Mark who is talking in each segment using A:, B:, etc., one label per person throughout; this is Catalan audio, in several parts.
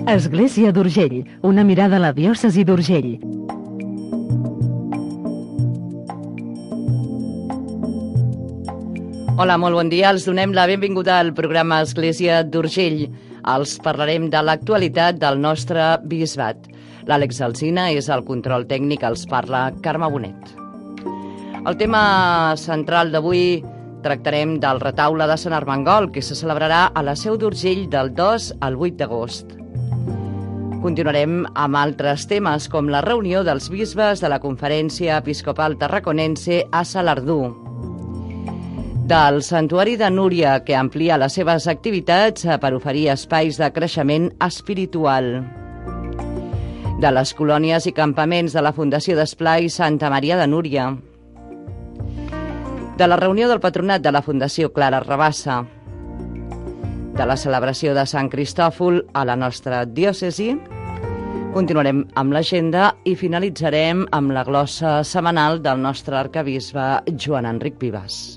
A: Església d'Urgell, una mirada a la diòcesi d'Urgell.
B: Hola, molt bon dia. Els donem la benvinguda al programa Església d'Urgell. Els parlarem de l'actualitat del nostre bisbat. L'Àlex Alsina és el control tècnic, els parla Carme Bonet. El tema central d'avui tractarem del retaule de Sant Armengol, que se celebrarà a la Seu d'Urgell del 2 al 8 d'agost. Continuarem amb altres temes, com la reunió dels bisbes de la Conferència Episcopal Tarraconense a Salardú, del Santuari de Núria, que amplia les seves activitats per oferir espais de creixement espiritual, de les colònies i campaments de la Fundació d'Esplai Santa Maria de Núria, de la reunió del patronat de la Fundació Clara Rabassa, de la celebració de Sant Cristòfol a la nostra diòcesi. Continuarem amb l'agenda i finalitzarem amb la glossa setmanal del nostre arquebisbe Joan Enric Vives.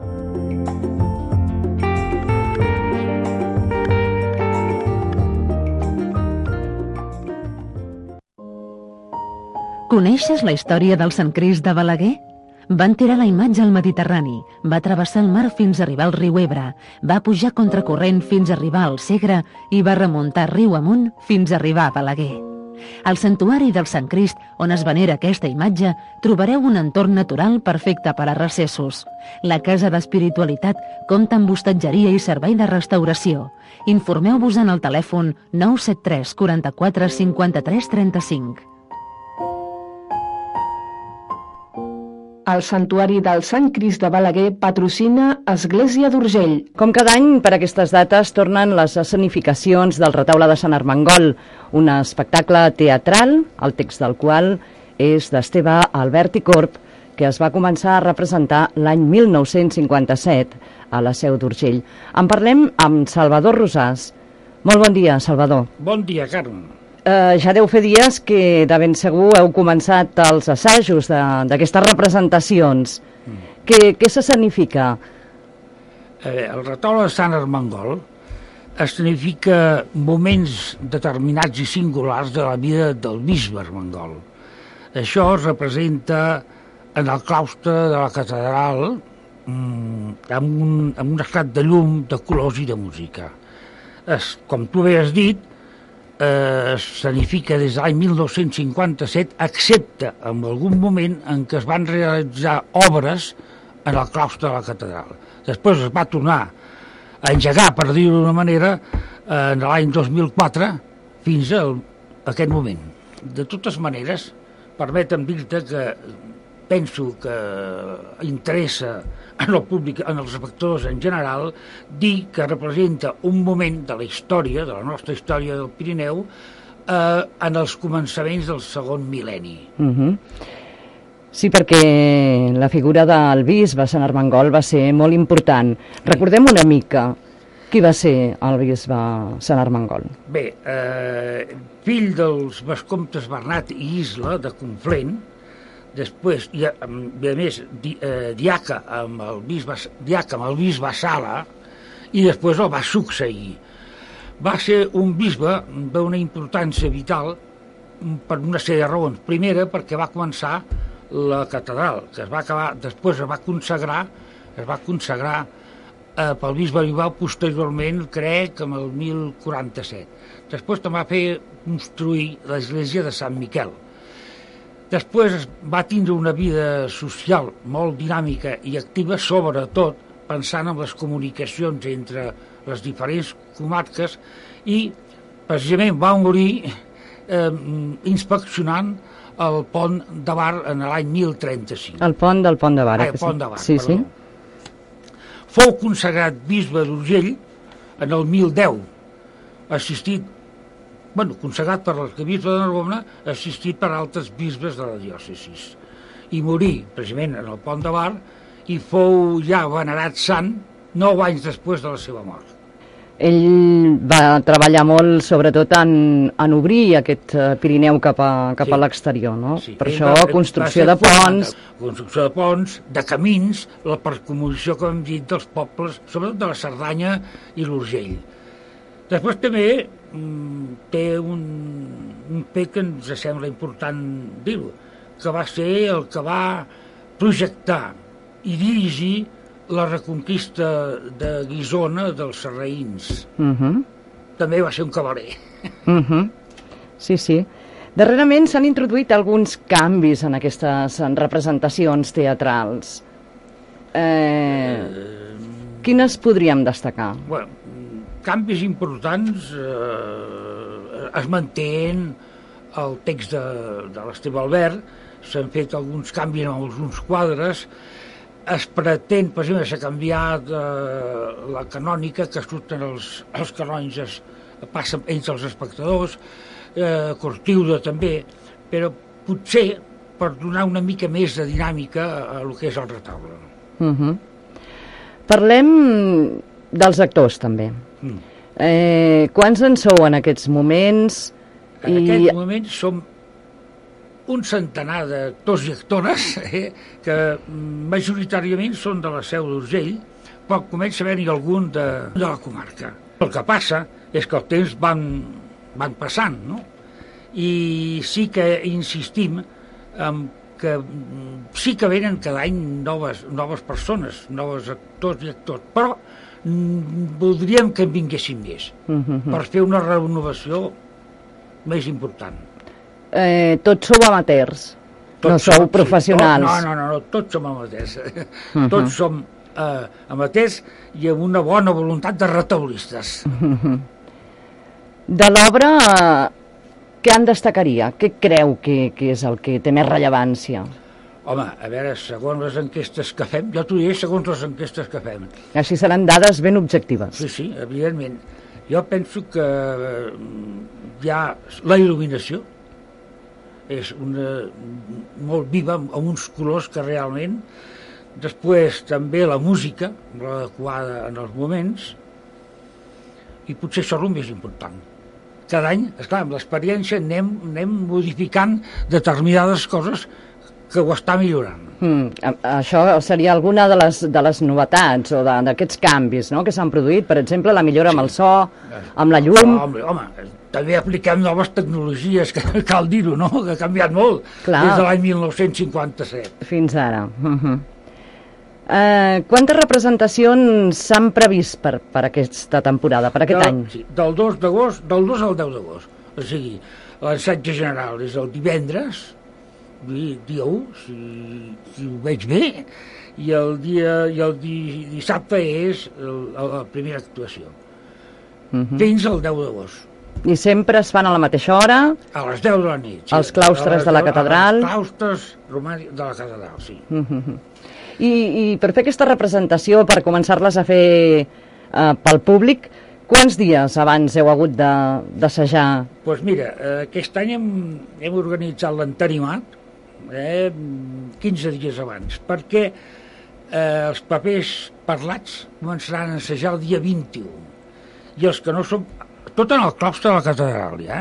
A: Coneixes la història del Sant Crist de Balaguer? Van tirar la imatge al Mediterrani, va travessar el mar fins a arribar al riu Ebre, va pujar contracorrent fins a arribar al Segre i va remuntar riu amunt fins a arribar a Balaguer. Al santuari del Sant Crist, on es venera aquesta imatge, trobareu un entorn natural perfecte per a recessos. La Casa d'Espiritualitat compta amb hostatgeria i servei de restauració. Informeu-vos en el telèfon 973 44 53 35.
C: El Santuari del Sant Crist de Balaguer patrocina Església d'Urgell.
B: Com cada any, per aquestes dates, tornen les escenificacions del retaule de Sant Armengol, un espectacle teatral, el text del qual és d'Esteve Albert i Corb, que es va començar a representar l'any 1957 a la Seu d'Urgell. En parlem amb Salvador Rosàs. Molt bon dia, Salvador.
D: Bon dia, Carme.
B: Ja deu fer dies que de ben segur heu començat els assajos d'aquestes representacions. Què se significa?
D: El retaule de Sant Armengol significa moments determinats i singulars de la vida del bisbe Armengol. Això es representa en el claustre de la catedral amb un esclat de llum, de colors i de música. Com tu bé has dit, significa des de l'any 1957, excepte en algun moment en què es van realitzar obres en el claustre de la catedral. Després es va tornar a engegar, per dir-ho d'una manera, en l'any 2004 fins a aquest moment. De totes maneres, permetem dir-te que penso que interessa en el públic, en els espectadors en general, dir que representa un moment de la història, de la nostra història del Pirineu, en els començaments del segon mil·lenni.
B: Sí, perquè la figura del bisbe Sant Armengol va ser molt important. Recordem una mica qui va ser el bisbe Sant Armengol.
D: Bé, fill dels vescomtes Bernat i Isla de Conflent, després, i a més, diaca amb el bisbe Sala, i després el va succeir. Va ser un bisbe d'una importància vital per una sèrie de raons. Primera, perquè va començar la catedral, que es va acabar, després es va consagrar pel bisbe Bilbao posteriorment, crec, amb el 1047. Després també va fer construir l'església de Sant Miquel. Després va tindre una vida social molt dinàmica i activa, sobretot pensant en les comunicacions entre les diferents comarques, i precisament va morir inspeccionant el pont de Bar en l'any 1035.
B: El pont del Pont de Bar.
D: El pont de Bar,
B: sí,
D: perdó. Sí. Fou consagrat bisbe d'Urgell en el 1010, consagrat per l'arquebisbe de Narbona, assistit per altres bisbes de la diòcesi. I morí, precisament, en el Pont de Bar, i fou ja venerat sant 9 anys després de la seva mort.
B: Ell va treballar molt, sobretot, en obrir aquest Pirineu cap a l'exterior, no?
D: Sí,
B: per això, construcció de ponts...
D: Construcció de ponts, de camins, la percomunicació, com hem dit, dels pobles, sobretot de la Cerdanya i l'Urgell. Després també té un fet que ens sembla important dir-ho, que va ser el que va projectar i dirigir la reconquista de Guissona dels sarraïns. També va ser un cavaler.
B: Sí, sí. Darrerament s'han introduït alguns canvis en aquestes representacions teatrals. Quines podríem destacar?
D: Bueno, canvis importants, es mantén el text de l'Esteve Albert, s'han fet alguns canvis en alguns quadres, es pretén, per exemple, s'ha canviat la canònica, que surten els canònics, passen ells els espectadors, Cortiuda també, però potser per donar una mica més de dinàmica a el que és el retaule.
B: Parlem dels actors, també. Quants en sou en aquests moments?
D: En aquest moment som un centenar d'actors i actores que majoritàriament són de la Seu d'Urgell, però comença a haver-hi algun de la comarca. El que passa és que el temps van passant, no? I sí que insistim en que sí que venen cada any noves persones, nous actors i actors, però voldríem que en vinguessin més, per fer una renovació més important.
B: Tots sou amateurs, no sou professionals.
D: No, tots som amateurs. Tots som amateurs i amb una bona voluntat de retaulistes.
B: De l'obra, què en destacaria? Què creu que és el que té més rellevància?
D: Home, a veure, segons les enquestes que fem, jo t'ho diré segons les enquestes que fem.
B: Així seran dades ben objectives.
D: Sí, evidentment. Jo penso que hi ha la il·luminació, és molt viva, amb uns colors que realment... Després també la música, l'adequada en els moments, i potser això és el més important. Cada any, esclar, amb l'experiència anem modificant determinades coses que ho està millorant.
B: Això seria alguna de les novetats o d'aquests canvis, no?, que s'han produït, per exemple, la millora amb el so, amb la llum...
D: Home, també apliquem noves tecnologies, que cal dir-ho, no?, que ha canviat molt. Clar. Des de l'any 1957.
B: Fins ara. Quantes representacions s'han previst per aquesta temporada, per aquest any?
D: Sí, del 2 al 10 d'agost. O sigui, l'ensatge general és el divendres, dia 1, si ho veig bé, i el dissabte és la primera actuació. Fins al 10 d'agost.
B: I sempre es fan a la mateixa hora?
D: A les 10 de la nit.
B: Als claustres de la catedral?
D: Als claustres romànics de la catedral, sí.
B: I per fer aquesta representació, per començar-les a fer pel públic, quants dies abans heu hagut d'assajar?
D: Doncs mira, aquest any hem organitzat l'entenimat 15 dies abans, perquè els papers parlats començaran a assajar el dia 21, i els que no són... Tot en el claustre de la catedral, ja?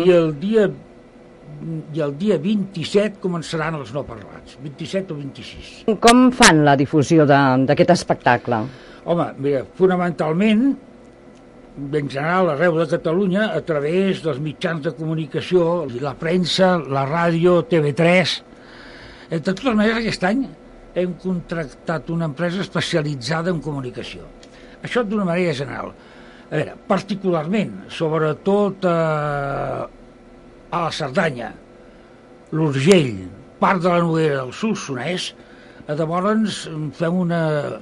D: I el dia 27 començaran els no parlats, 27 o 26.
B: Com fan la difusió d'aquest espectacle?
D: Home, mira, fonamentalment, en general, arreu de Catalunya, a través dels mitjans de comunicació, la premsa, la ràdio, TV3. De totes maneres, aquest any hem contractat una empresa especialitzada en comunicació. Això d'una manera general. A veure, particularment, sobretot a la Cerdanya, l'Urgell, part de la Noguera del Solsonès, llavors fem una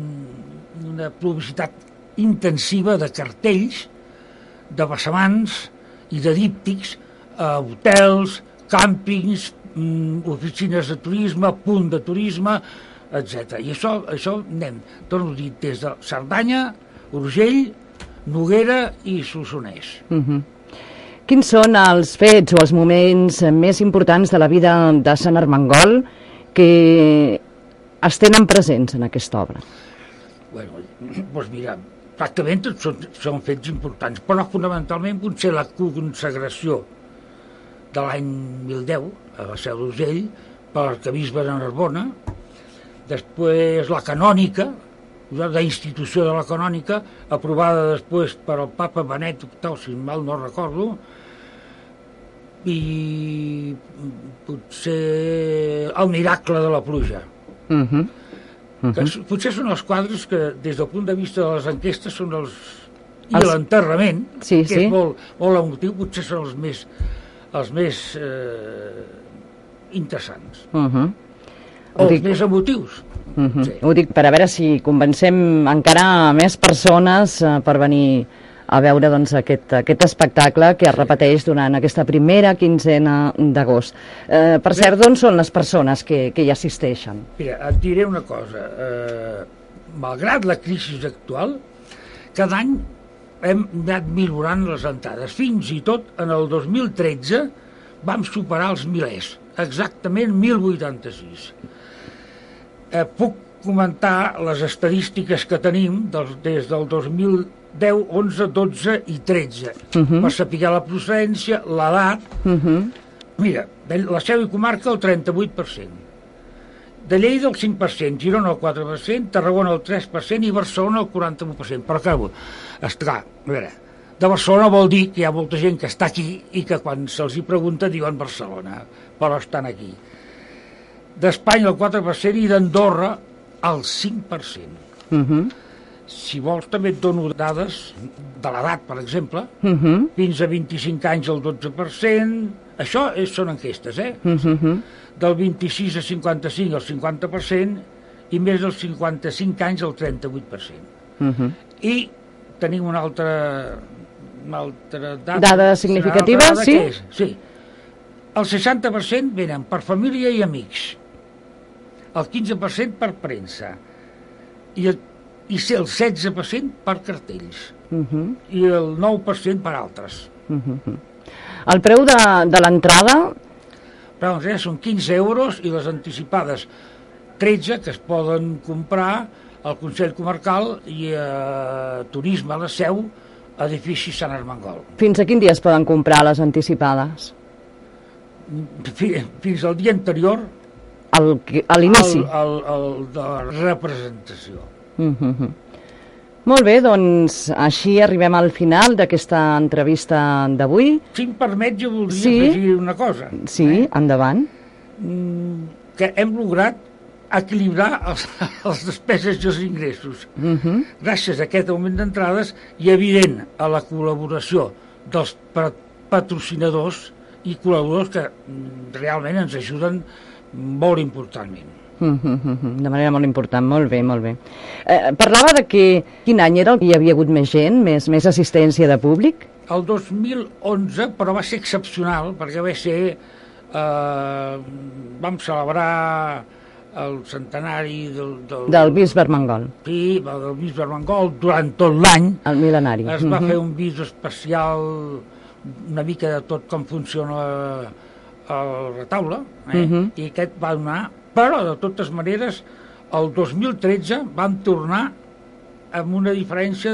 D: publicitat intensiva de cartells, de bessamans i de díptics a hotels, càmpings, oficines de turisme, punt de turisme, etc. I això anem, torno a dir, des de Cerdanya, Urgell, Noguera i Solsonès.
B: Quins són els fets o els moments més importants de la vida de Sant Armengol que es tenen presents en aquesta obra?
D: Bueno, doncs mira, pràcticament tots són fets importants, però fonamentalment potser la consagració de l'any 1010 a la Seu d'Urgell per l'arquebisbe de Narbona, després la canònica, d'institució de la canònica, aprovada després per el papa Benet VIII, si mal no recordo, i potser el miracle de la pluja. Que potser són els quadres que, des del punt de vista de les enquestes, són els... I l'enterrament, que és molt emotiu, potser són els més interessants. O els més emotius. Sí.
B: Ho dic per a veure si convencem encara més persones per venir a veure doncs, aquest espectacle que es repeteix durant aquesta primera quinzena d'agost. Per cert, d'on són les persones que hi assisteixen?
D: Mira, et diré una cosa. Malgrat la crisi actual, cada any hem anat millorant les entrades. Fins i tot en el 2013 vam superar els milers, exactament 1.086. Puc comentar les estadístiques que tenim des del 2010, 11, 12 i 13, per saber la procedència, l'edat. Mira, la Seu i Comarca el 38%, de Lleida el 5%, Girona el 4%, Tarragona el 3% i Barcelona el 41%. Però clar, a veure, de Barcelona vol dir que hi ha molta gent que està aquí i que quan se'ls hi pregunta diuen Barcelona, però estan aquí. D'Espanya el 4% i d'Andorra el 5%. Si vols també et dono dades de l'edat, per exemple. Fins a 25 anys el 12%, això són enquestes, del 26 a 55 el 50% i més dels 55 anys el 38%. I tenim una altra
B: dada significativa, sí?
D: Sí. El 60% venen per família i amics, el 15% per premsa i el 16% per cartells i el 9% per altres.
B: El preu de l'entrada?
D: Són 15 euros i les anticipades 13 que es poden comprar al Consell Comarcal i a Turisme a la Seu, edifici Sant Armengol.
B: Fins a quin dia es poden comprar les anticipades?
D: Fins al dia anterior
B: a l'inici
D: el de la representació.
B: Molt bé, doncs així arribem al final d'aquesta entrevista d'avui.
D: Si em permet, jo voldria afegir una cosa.
B: Sí, endavant.
D: Que hem lograt equilibrar les despeses i els ingressos. Gràcies a aquest augment d'entrades i, evident, a la col·laboració dels patrocinadors i col·laboradors que realment ens ajuden molt importantment.
B: De manera molt important, molt bé, molt bé. Parlava de que quin any era el que hi havia hagut més gent, més assistència de públic?
D: El 2011, però va ser excepcional, perquè va ser... vam celebrar el centenari
B: del bisbe Armengol.
D: Sí, del bisbe Armengol, durant tot l'any.
B: El mil·lenari.
D: Es va fer un vídeo especial, una mica de tot com funciona el retaule, i aquest va donar... Però, de totes maneres, el 2013 vam tornar amb una diferència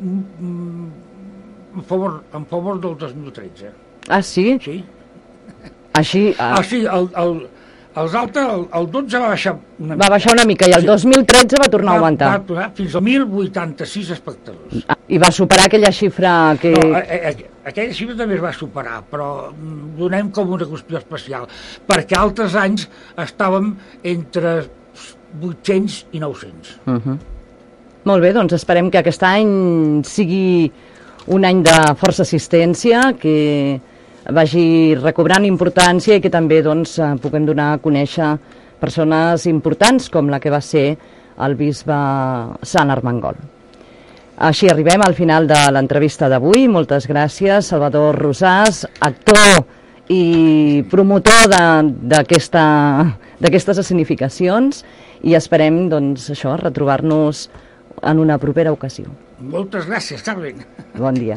D: en favor del 2013.
B: Ah, sí?
D: Sí.
B: Així...
D: Sí, els altres, el 12 va baixar una mica.
B: Va baixar una mica i el 2013 va tornar a augmentar.
D: Va tornar fins a 1.086 espectadors.
B: I va superar aquella xifra que...
D: No, aquella xifra també es va superar, però donem com una qüestió especial, perquè altres anys estàvem entre 800 i 900.
B: Molt bé, doncs esperem que aquest any sigui un any de força assistència, que vagi recobrant importància i que també doncs, puguem donar a conèixer persones importants com la que va ser el bisbe Sant Armengol. Així arribem al final de l'entrevista d'avui. Moltes gràcies, Salvador Rosàs, actor i promotor d'aquestes escenificacions, i esperem doncs, això, retrobar-nos en una propera ocasió.
D: Moltes gràcies, Carmen.
B: Bon dia.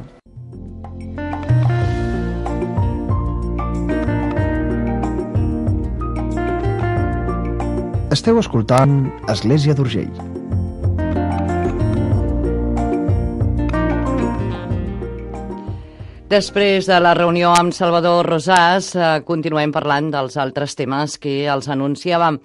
E: Esteu escoltant Església d'Urgell.
B: Després de la reunió amb Salvador Rosàs, continuem parlant dels altres temes que els anunciàvem.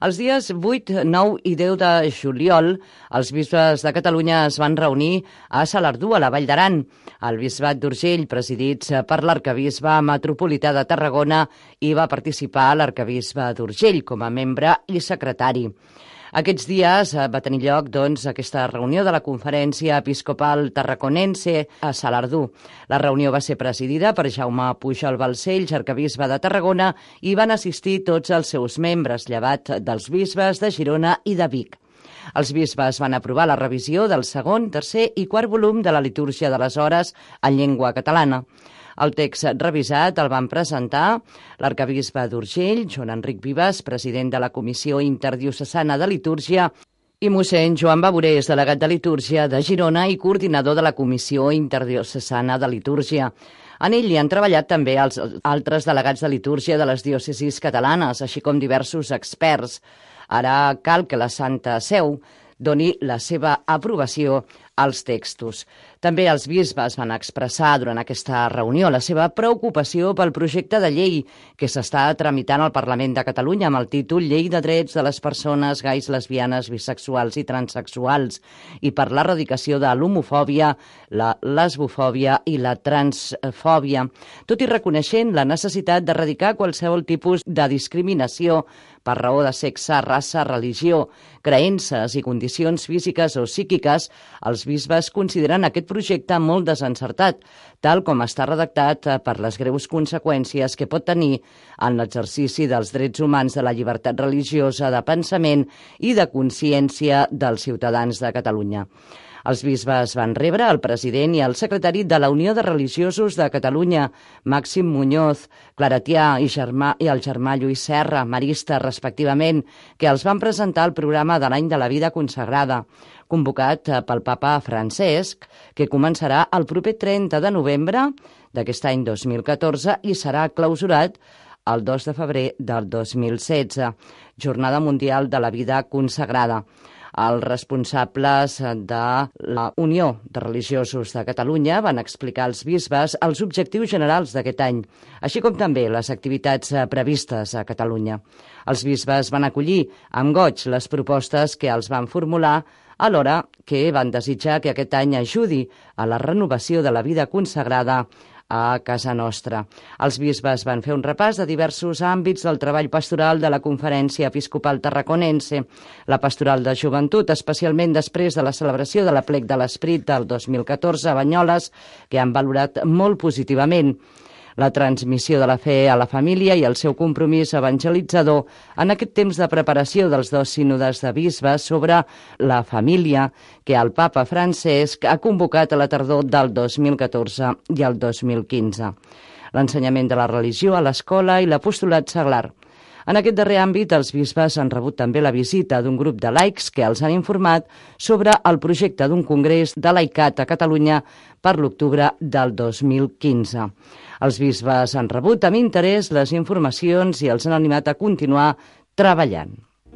B: Els dies 8, 9 i 10 de juliol, els bisbes de Catalunya es van reunir a Salardú, a la Vall d'Aran. El bisbat d'Urgell, presidits per l'arcabisbe metropolità de Tarragona, hi va participar l'arcabisbe d'Urgell com a membre i secretari. Aquests dies va tenir lloc aquesta reunió de la Conferència Episcopal Tarraconense a Salardú. La reunió va ser presidida per Jaume Pujol Balcells, arcabisbe de Tarragona, i van assistir tots els seus membres, llevat dels bisbes de Girona i de Vic. Els bisbes van aprovar la revisió del segon, tercer i quart volum de la litúrgia de les hores en llengua catalana. El text revisat el van presentar l'arcabisbe d'Urgell, Joan Enric Vives, president de la Comissió Interdiocesana de Litúrgia, i mossèn Joan Bavorés, delegat de Litúrgia de Girona i coordinador de la Comissió Interdiocesana de Litúrgia. En ell hi han treballat també els altres delegats de litúrgia de les diòcesis catalanes, així com diversos experts. Ara cal que la Santa Seu doni la seva aprovació als textos. També els bisbes van expressar durant aquesta reunió la seva preocupació pel projecte de llei que s'està tramitant al Parlament de Catalunya amb el títol Llei de Drets de les Persones Gais, Lesbianes, Bisexuals i Transsexuals i per l'erradicació de l'homofòbia, la lesbofòbia i la transfòbia, tot i reconeixent la necessitat d'erradicar qualsevol tipus de discriminació per raó de sexe, raça, religió, creences i condicions físiques o psíquiques. Els bisbes consideren aquest projecte molt desencertat, tal com està redactat per les greus conseqüències que pot tenir en l'exercici dels drets humans, de la llibertat religiosa, de pensament i de consciència dels ciutadans de Catalunya. Els bisbes van rebre el president i el secretari de la Unió de Religiosos de Catalunya, Màxim Muñoz, claretià, i el germà Lluís Serra, marista, respectivament, que els van presentar el programa de l'any de la vida consagrada, convocat pel papa Francesc, que començarà el proper 30 de novembre d'aquest any 2014 i serà clausurat el 2 de febrer del 2016, Jornada Mundial de la Vida Consagrada. Els responsables de la Unió de Religiosos de Catalunya van explicar als bisbes els objectius generals d'aquest any, així com també les activitats previstes a Catalunya. Els bisbes van acollir amb goig les propostes que els van formular, alhora que van desitjar que aquest any ajudi a la renovació de la vida consagrada a casa nostra. Els bisbes van fer un repàs de diversos àmbits del treball pastoral de la Conferència Episcopal Tarraconense, la pastoral de joventut, especialment després de la celebració de l'Aplec de l'Esperit del 2014 a Banyoles, que han valorat molt positivament la transmissió de la fe a la família i el seu compromís evangelitzador en aquest temps de preparació dels dos sínodes de bisbes sobre la família que el papa Francesc ha convocat a la tardor del 2014 i el 2015. L'ensenyament de la religió a l'escola i l'apostolat seglar. En aquest darrer àmbit, els bisbes han rebut també la visita d'un grup de laics que els han informat sobre el projecte d'un congrés de laicat a Catalunya per l'octubre del 2015. Els bisbes han rebut amb interès les informacions i els han animat a continuar treballant.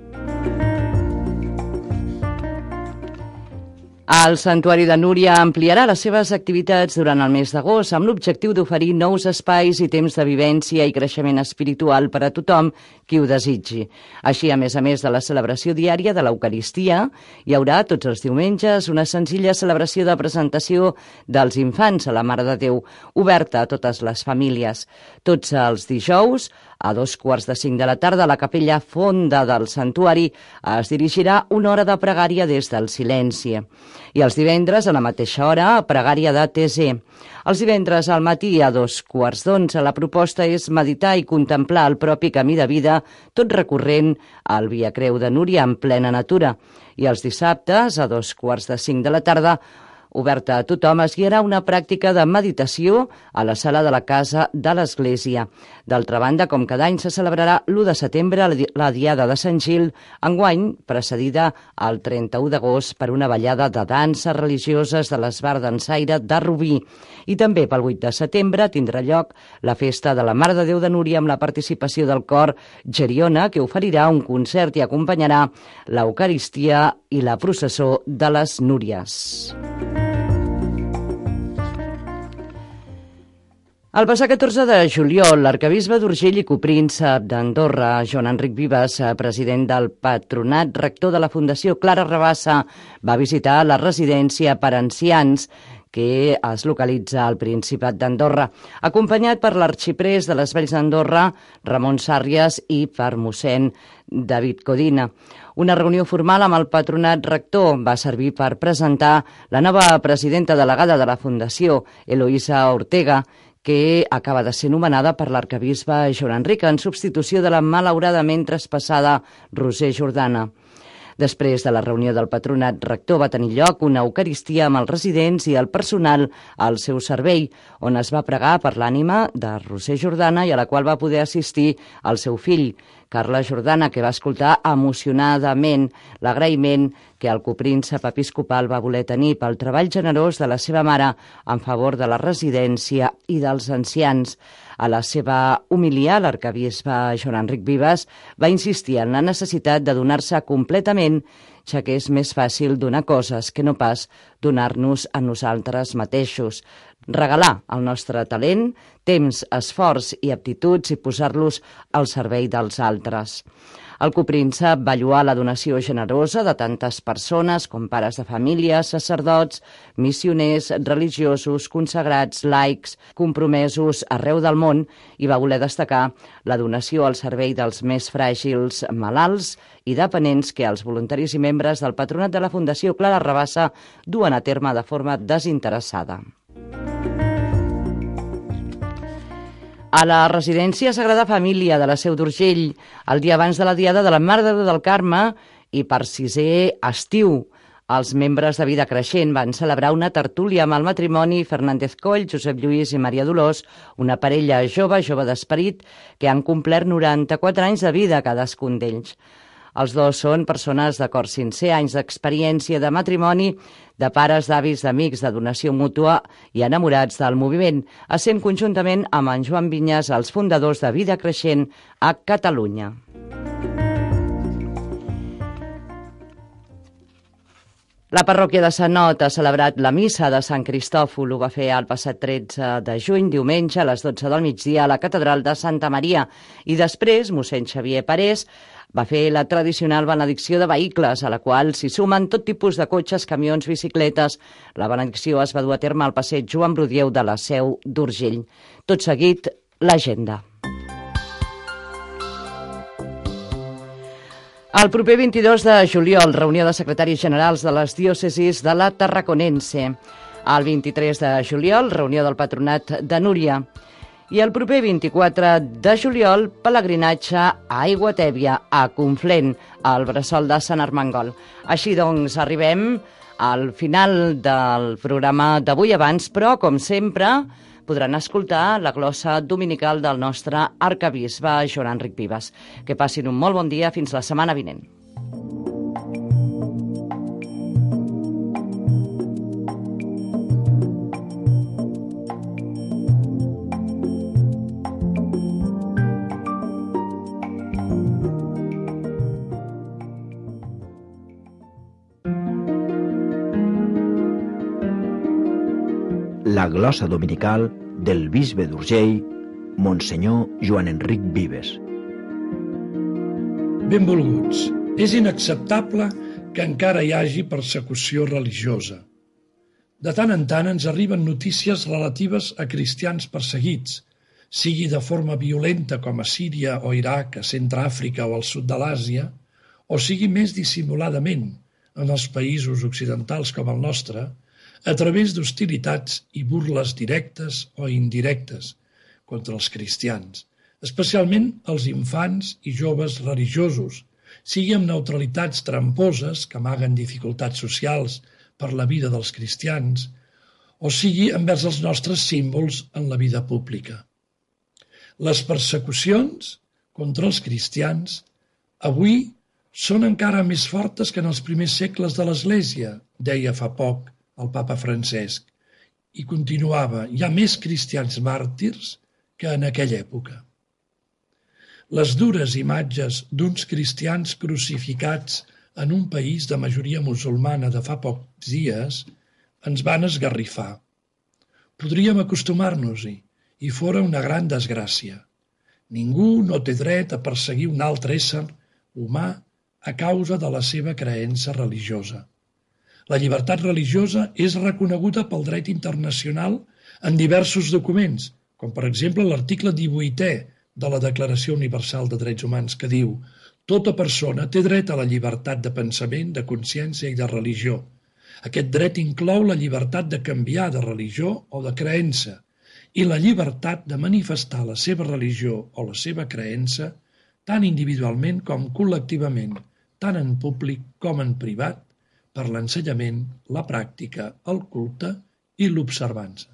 B: El Santuari de Núria ampliarà les seves activitats durant el mes d'agost amb l'objectiu d'oferir nous espais i temps de vivència i creixement espiritual per a tothom qui ho desitgi. Així, a més de la celebració diària de l'Eucaristia, hi haurà tots els diumenges una senzilla celebració de presentació dels infants a la Mare de Déu, oberta a totes les famílies. Tots els dijous, a 2:45 de la tarda, a la capella fonda del santuari es dirigirà una hora de pregària des del silenci. I els divendres, a la mateixa hora, pregària de TC. Els divendres al matí, a 2:15, la proposta és meditar i contemplar el propi camí de vida, tot recorrent al Via Creu de Núria en plena natura. I els dissabtes, a 2:45 de la tarda, oberta a tothom, es guiarà una pràctica de meditació a la sala de la Casa de l'Església. D'altra banda, com cada any, se celebrarà l'1 de setembre la Diada de Sant Gil, enguany precedida el 31 d'agost per una ballada de danses religioses de l'Esbar Dansaire de Rubí. I també pel 8 de setembre tindrà lloc la festa de la Mare de Déu de Núria amb la participació del cor Geriona, que oferirà un concert i acompanyarà l'Eucaristia i la processó de les Núries. El passat 14 de juliol, l'arquebisbe d'Urgell i copríncep d'Andorra, Joan Enric Vives, president del patronat rector de la Fundació Clara Rabassa, va visitar la residència per ancians que es localitza al Principat d'Andorra, acompanyat per l'arxiprés de les Valls d'Andorra, Ramon Sàrries, i per mossèn David Codina. Una reunió formal amb el patronat rector va servir per presentar la nova presidenta delegada de la Fundació, Eloïsa Ortega, que acaba de ser nomenada per l'arquebisbe Joan Enric en substitució de la malauradament traspassada Roser Jordana. Després de la reunió del patronat rector va tenir lloc una eucaristia amb els residents i el personal al seu servei, on es va pregar per l'ànima de Roser Jordana i a la qual va poder assistir el seu fill, Carla Jordana, que va escoltar emocionadament l'agraïment que el copríncep episcopal va voler tenir pel treball generós de la seva mare en favor de la residència i dels ancians. A la seva homilia, l'arquebisbe Joan Enric Vives va insistir en la necessitat de donar-se completament, ja que és més fàcil donar coses que no pas donar-nos a nosaltres mateixos. Regalar el nostre talent, temps, esforç i aptituds i posar-los al servei dels altres. El copríncep va lloar la donació generosa de tantes persones com pares de família, sacerdots, missioners, religiosos, consagrats, laics, compromesos arreu del món i va voler destacar la donació al servei dels més fràgils, malalts i dependents que els voluntaris i membres del patronat de la Fundació Clara Rabassa duen a terme de forma desinteressada. A la residència Sagrada Família de la Seu d'Urgell, el dia abans de la Diada de la Mare de Déu del Carme i per 6è estiu, els membres de Vida Creixent van celebrar una tertúlia amb el matrimoni Fernández Coll, Josep Lluís i Maria Dolors, una parella jove d'esperit, que han complert 94 anys de vida cadascun d'ells. Els dos són persones d'acord sincer, anys d'experiència de matrimoni, de pares, d'avis, d'amics, de donació mútua i enamorats del moviment, essent conjuntament amb en Joan Vinyes els fundadors de Vida Creixent a Catalunya. La parròquia de Sant Not ha celebrat la missa de Sant Cristòfol. Ho va fer el passat 13 de juny, diumenge, a les 12 del migdia, a la catedral de Santa Maria. I després, mossèn Xavier Parés va fer la tradicional benedicció de vehicles, a la qual s'hi sumen tot tipus de cotxes, camions, bicicletes. La benedicció es va dur a terme al passeig Joan Brudieu de la Seu d'Urgell. Tot seguit, l'agenda. El proper 22 de juliol, reunió de secretaris generals de les diòcesis de la Tarraconense. El 23 de juliol, reunió del patronat de Núria. I el proper 24 de juliol, pelegrinatge a Aiguatèbia, a Conflent, al bressol de Sant Armengol. Així doncs, arribem al final del programa d'avui abans, però, com sempre, podran escoltar la glossa dominical del nostre arquebisbe Joan Enric Vives. Que passin un molt bon dia fins la setmana vinent.
E: La glossa dominical del bisbe d'Urgell, Monsenyor Joan Enric Vives.
F: Benvolguts. És inacceptable que encara hi hagi persecució religiosa. De tant en tant ens arriben notícies relatives a cristians perseguits, sigui de forma violenta com a Síria o Iraq, a Centreàfrica o al sud de l'Àsia, o sigui més dissimuladament en els països occidentals com el nostre, a través d'hostilitats i burles directes o indirectes contra els cristians, especialment els infants i joves religiosos, sigui amb neutralitats tramposes que amaguen dificultats socials per la vida dels cristians, o sigui envers els nostres símbols en la vida pública. Les persecucions contra els cristians avui són encara més fortes que en els primers segles de l'Església, deia fa poc el papa Francesc, i continuava, hi ha més cristians màrtirs que en aquella època. Les dures imatges d'uns cristians crucificats en un país de majoria musulmana de fa pocs dies ens van esgarrifar. Podríem acostumar-nos-hi i fora una gran desgràcia. Ningú no té dret a perseguir un altre ésser humà a causa de la seva creença religiosa. La llibertat religiosa és reconeguda pel dret internacional en diversos documents, com per exemple l'article 18è de la Declaració Universal de Drets Humans, que diu: tota persona té dret a la llibertat de pensament, de consciència i de religió. Aquest dret inclou la llibertat de canviar de religió o de creença i la llibertat de manifestar la seva religió o la seva creença tant individualment com col·lectivament, tant en públic com en privat, per l'ensenyament, la pràctica, el culte i l'observança.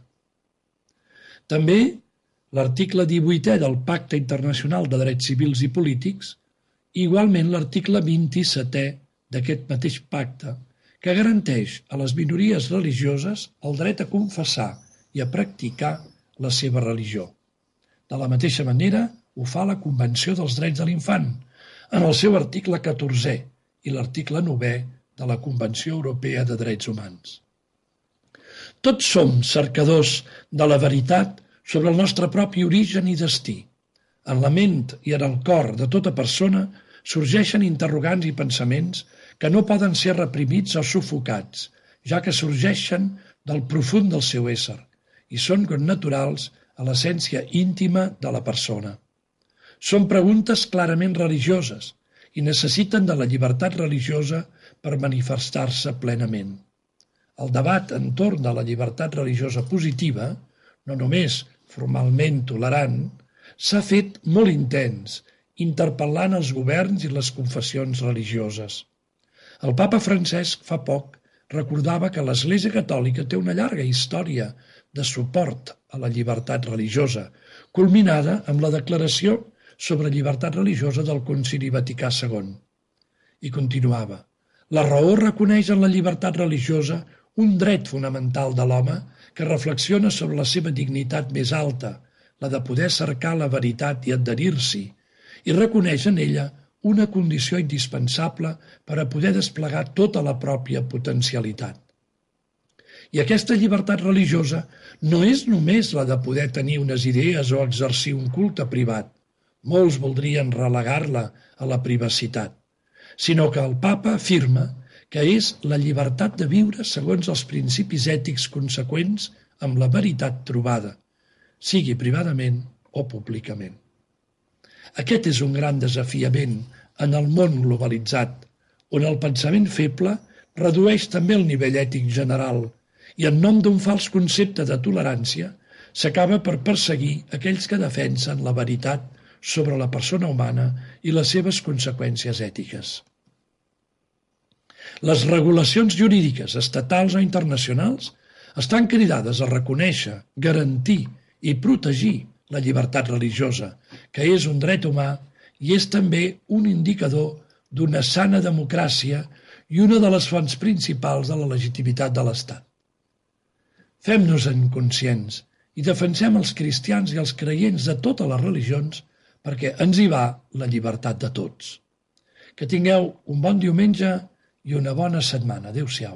F: També l'article 18è del Pacte Internacional de Drets Civils i Polítics, igualment l'article 27è d'aquest mateix pacte, que garanteix a les minories religioses el dret a confessar i a practicar la seva religió. De la mateixa manera ho fa la Convenció dels Drets de l'Infant, en el seu article 14è i l'article 9è de la Convenció Europea de Drets Humans. Tots som cercadors de la veritat sobre el nostre propi origen i destí. En la ment i en el cor de tota persona sorgeixen interrogants i pensaments que no poden ser reprimits o sufocats, ja que sorgeixen del profund del seu ésser i són connaturals a l'essència íntima de la persona. Són preguntes clarament religioses i necessiten de la llibertat religiosa per manifestar-se plenament. El debat entorn de la llibertat religiosa positiva, no només formalment tolerant, s'ha fet molt intens, interpel·lant els governs i les confessions religioses. El papa Francesc fa poc recordava que l'Església Catòlica té una llarga història de suport a la llibertat religiosa, culminada amb la Declaració sobre Llibertat Religiosa del Concili Vaticà II. I continuava: la raó reconeix en la llibertat religiosa un dret fonamental de l'home que reflexiona sobre la seva dignitat més alta, la de poder cercar la veritat i adherir-s'hi, i reconeix en ella una condició indispensable per a poder desplegar tota la pròpia potencialitat. I aquesta llibertat religiosa no és només la de poder tenir unes idees o exercir un culte privat, molts voldrien relegar-la a la privacitat, sinó que el papa afirma que és la llibertat de viure segons els principis ètics conseqüents amb la veritat trobada, sigui privadament o públicament. Aquest és un gran desafiament en el món globalitzat, on el pensament feble redueix també el nivell ètic general i en nom d'un fals concepte de tolerància s'acaba per perseguir aquells que defensen la veritat sobre la persona humana i les seves conseqüències ètiques. Les regulacions jurídiques estatals o internacionals estan cridades a reconèixer, garantir i protegir la llibertat religiosa, que és un dret humà i és també un indicador d'una sana democràcia i una de les fonts principals de la legitimitat de l'Estat. Fem-nos-en conscients i defensem els cristians i els creients de totes les religions perquè ens hi va la llibertat de tots. Que tingueu un bon diumenge i una bona setmana. Adéu-siau.